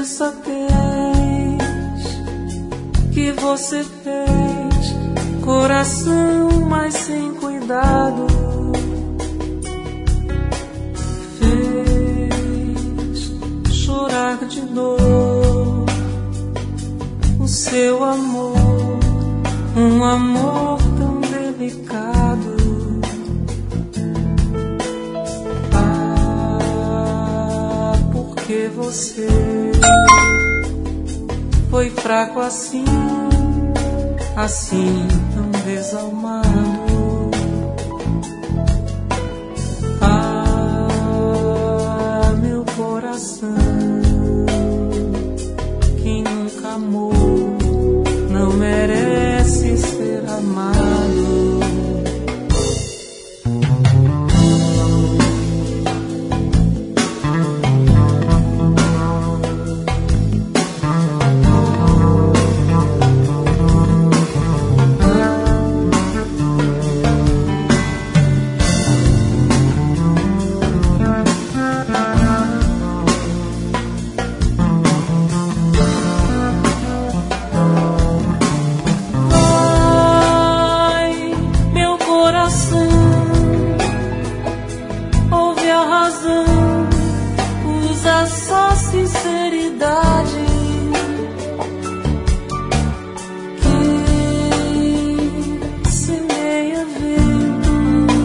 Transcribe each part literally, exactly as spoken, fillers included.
insensatez que você fez, coração, mas sem cuidado, fez chorar de dor o seu amor, um amor tão delicado. Ah, porque você foi fraco assim, assim tão desalmado. Ah, meu coração, quem nunca amou não merece ser amado. Usa só sinceridade. Quem semeia vento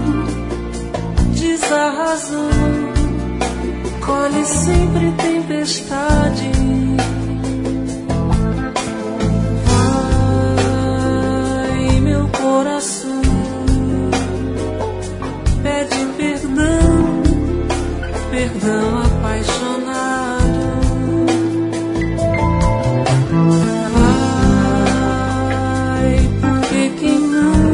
diz a razão, colhe sempre tempestade. Vai, meu coração, pede perdão, perdão apaixonado. Vai, porque quem não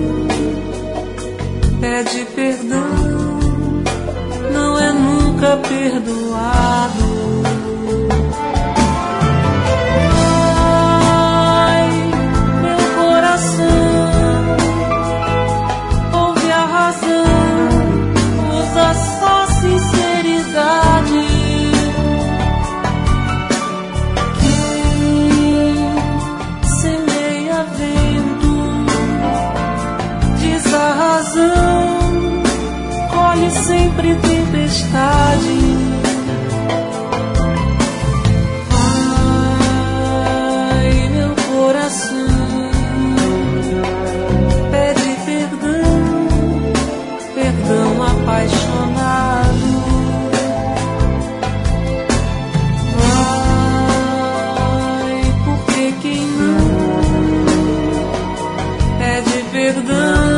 pede perdão não é nunca perdoado. Vai, meu coração, ouve a razão, usa só sinceridade. Quem semeia vento diz a razão, colhe sempre tempestade. Vai, meu coração, pede perdão, perdão apaixonado. Vai, porque quem não pede perdão